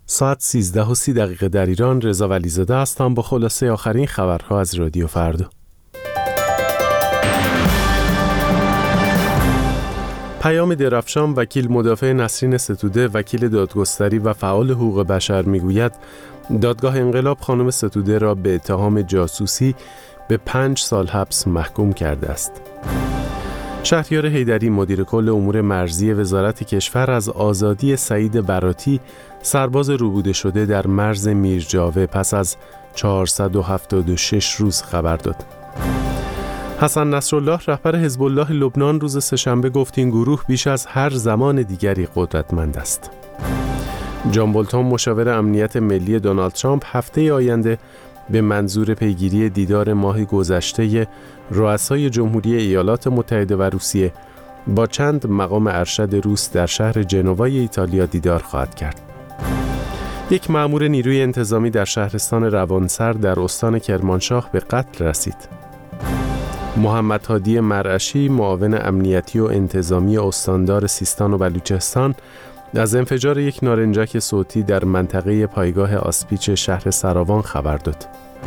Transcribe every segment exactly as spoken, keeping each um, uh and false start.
ساعت سیزده و سی دقیقه در ایران. رضا ولیزاده هستم با خلاصه آخرین خبرها از رادیو فردا. پیام درفشان، وکیل مدافع نسرین ستوده، وکیل دادگستری و فعال حقوق بشر میگوید دادگاه انقلاب خانم ستوده را به اتهام جاسوسی به پنج سال حبس محکوم کرده است. شهریار حیدری، مدیر کل امور مرزی وزارت کشور، از آزادی سعید براتی، سرباز روبوده شده در مرز میرجاوه، پس از چهارصد و هفتاد و شش روز خبر داد. حسن نصرالله، رهبر حزب الله لبنان، روز سه‌شنبه گفت این گروه بیش از هر زمان دیگری قدرتمند است. جان بولتون، مشاور امنیت ملی دونالد ترامپ، هفته آینده به منظور پیگیری دیدار ماه گذشته رؤسای جمهوری ایالات متحده و روسیه با چند مقام ارشد روس در شهر جنوای ایتالیا دیدار خواهد کرد. یک مأمور نیروی انتظامی در شهرستان روانسر در استان کرمانشاه به قتل رسید. محمد هادی مرعشی، معاون امنیتی و انتظامی استاندار سیستان و بلوچستان، از انفجار یک نارنجک صوتی در منطقه پایگاه آسپیچ شهر سراوان خبر داد.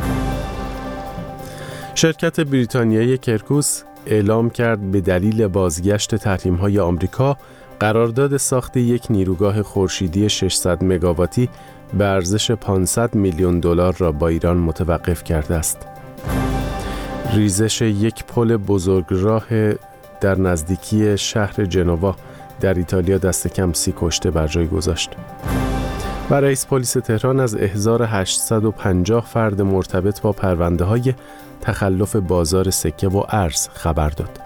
شرکت بریتانیایی کرکوس اعلام کرد به دلیل بازگشت تحریم‌های آمریکا، قرارداد ساخت یک نیروگاه خورشیدی ششصد مگاواتی به ارزش پانصد میلیون دلار را با ایران متوقف کرده است. ریزش یک پل بزرگراه در نزدیکی شهر جنوا در ایتالیا دست کم سی کشته بر جای گذاشت. و رئیس پلیس تهران از احضار هشتصد و پنجاه فرد مرتبط با پرونده‌های تخلف بازار سکه و ارز خبر داد.